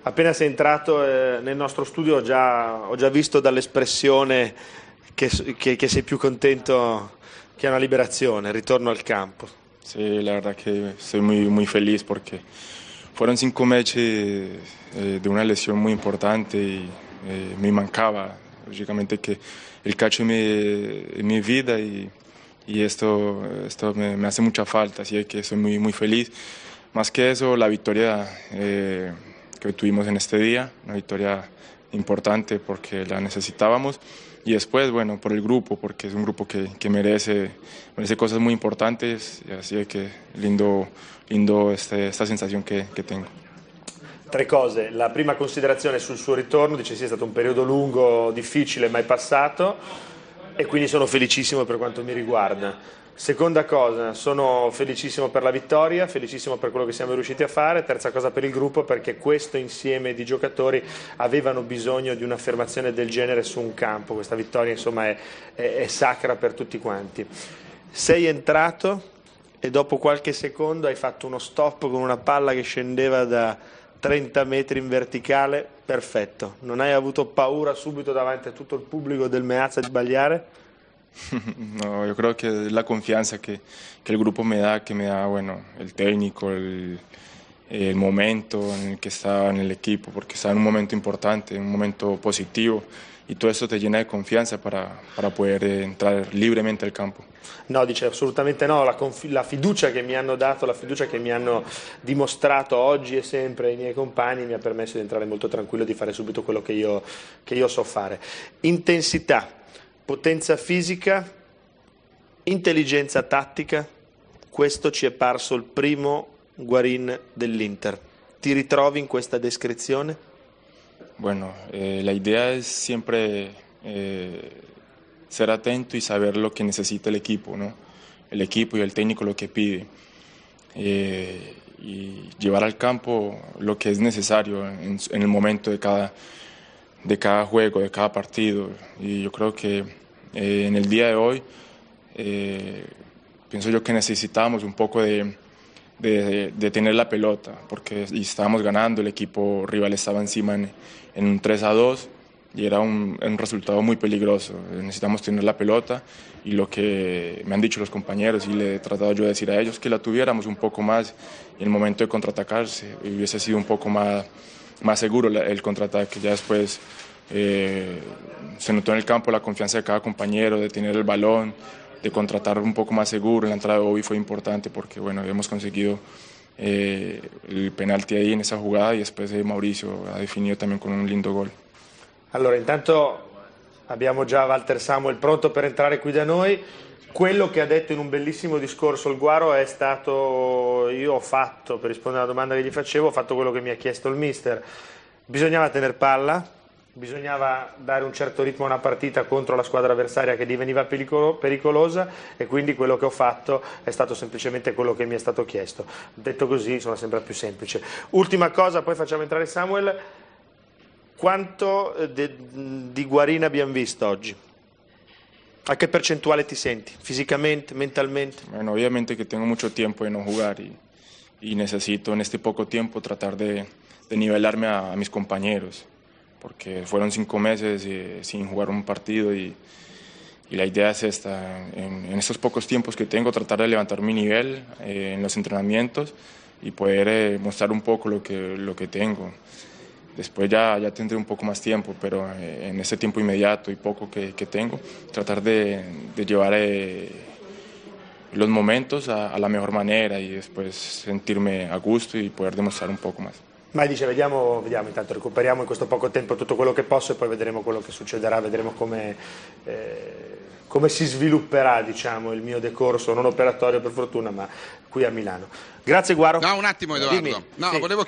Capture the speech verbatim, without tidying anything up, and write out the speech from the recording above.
Appena sei entrato eh, nel nostro studio ho già, ho già visto dall'espressione che, che, che sei più contento che una liberazione, ritorno al campo. Sí, la verdad que estoy muy, muy feliz porque fueron cinco meses eh, de una lesión muy importante y eh, me mancaba, lógicamente, que el calcio es mi, mi vida y, y esto, esto me, me hace mucha falta, así que estoy muy, muy feliz. Más que eso, la victoria eh, que tuvimos en este día, una victoria importante porque la necesitábamos, y después, bueno, por el grupo, porque es un grupo que, que merece, merece cosas muy importantes, y así que lindo, lindo este, esta sensación que, que tengo. Tre cose, la prima considerazione sul suo ritorno, dice sì, è stato un periodo lungo, difficile, mai passato, e quindi sono felicissimo per quanto mi riguarda. Seconda cosa, sono felicissimo per la vittoria, felicissimo per quello che siamo riusciti a fare. Terza cosa, per il gruppo, perché questo insieme di giocatori avevano bisogno di un'affermazione del genere su un campo. Questa vittoria insomma è, è, è sacra per tutti quanti. Sei entrato e dopo qualche secondo hai fatto uno stop con una palla che scendeva da trenta metri in verticale, perfetto. Non hai avuto paura subito davanti a tutto il pubblico del Meazza di sbagliare? No, yo creo que es la confianza que, que el grupo me da, que me da, bueno, el técnico, el, el momento en el que está en el equipo, porque está en un momento importante, un momento positivo, y todo eso te llena de confianza para, para poder eh, entrar libremente al campo. No, dice assolutamente no, la, la fiducia che mi hanno dato, la fiducia che mi hanno dimostrato oggi e sempre i miei compagni mi ha permesso di entrare molto tranquillo, di fare subito quello che io, che io so fare. Intensità, potenza fisica, intelligenza tattica, questo ci è parso il primo Guarín dell'Inter. ¿Ti ritrovi in questa descrizione? Bueno, eh, la idea es siempre eh, ser atento y saber lo que necesita el equipo, ¿no? El equipo y el técnico lo que pide. Eh, y llevar al campo lo que es necesario en, en el momento de cada de cada juego, de cada partido. Y yo creo que eh, en el día de hoy eh, pienso yo que necesitábamos un poco de, de, de tener la pelota, porque y estábamos ganando, el equipo rival estaba encima en, en un tres a dos y era un, un resultado muy peligroso. Necesitamos tener la pelota, y lo que me han dicho los compañeros y le he tratado yo de decir a ellos, que la tuviéramos un poco más, y en el momento de contraatacarse hubiese sido un poco más más seguro el contraataque. Ya después eh, se notó en el campo la confianza de cada compañero, de tener el balón, de contratar un poco más seguro. La entrada de Bobby fue importante porque bueno, hemos conseguido eh, el penalti ahí en esa jugada, y después eh, Mauricio ha definido también con un lindo gol. Allora, intanto abbiamo già Walter Samuel pronto per entrare qui da noi. Quello che ha detto in un bellissimo discorso il Guaro è stato: io ho fatto, per rispondere alla domanda che gli facevo, ho fatto quello che mi ha chiesto il mister. Bisognava tener palla, bisognava dare un certo ritmo a una partita contro la squadra avversaria che diveniva pericolo, pericolosa, e quindi quello che ho fatto è stato semplicemente quello che mi è stato chiesto. Detto così, insomma, sembra più semplice. Ultima cosa, poi facciamo entrare Samuel. Quanto de, di Guarín abbiamo visto oggi? ¿A qué percentuale ti senti? ¿Físicamente, mentalmente? Bueno, obviamente que tengo mucho tiempo de no jugar y, y necesito en este poco tiempo tratar de, de nivelarme a, a mis compañeros, porque fueron cinco meses eh, sin jugar un partido, y, y la idea es esta, en, en estos pocos tiempos que tengo, tratar de levantar mi nivel eh, en los entrenamientos y poder eh, mostrar un poco lo que, lo que tengo. Después ya, ya tendré un poco más tiempo, pero eh, en este tiempo inmediato y poco que, que tengo, tratar de, de llevar eh, los momentos a, a la mejor manera, y después sentirme a gusto y poder demostrar un poco más. Ma dice, vediamo, vediamo, intanto recuperiamo in questo poco tempo tutto quello che posso, e poi vedremo quello che succederà, vedremo come, eh, come si svilupperà, diciamo, il mio decorso non operatorio, per fortuna, ma qui a Milano. Grazie Guaro. No, un attimo Edoardo. Dimmi. No, sì. volevo